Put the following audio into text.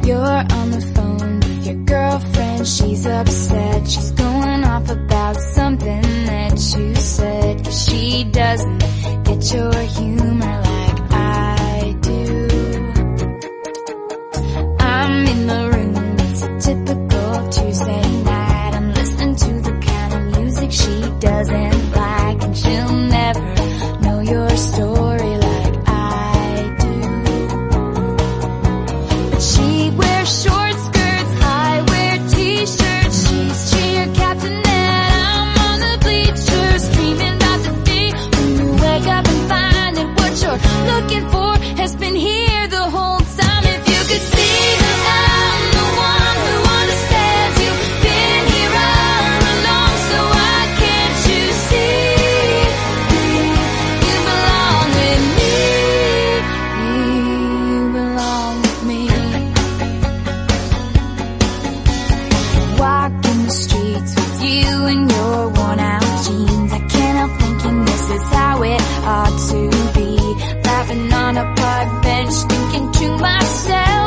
You're on the phone with your girlfriend, she's upset. She's going off about something that you said, 'cause she doesn't get your humor like I do. I'm in the room, it's a typical Tuesday night. I'm listening to the kind of music she doesn't like, and she'll never know your story like I do. But she wears short skirts, I wear t-shirts. She's cheer captain and I'm on the bleachers, dreaming about the day when you wake up and find that what you're looking for has been here the whole time. If you could see that I'm the one who understands, you've been here all along, so why can't you see? You belong with me, you belong with me. Walking the streets with you in your worn out jeans, I can't help thinking this is how it ought to be. Laughing on a park bench, thinking to myself,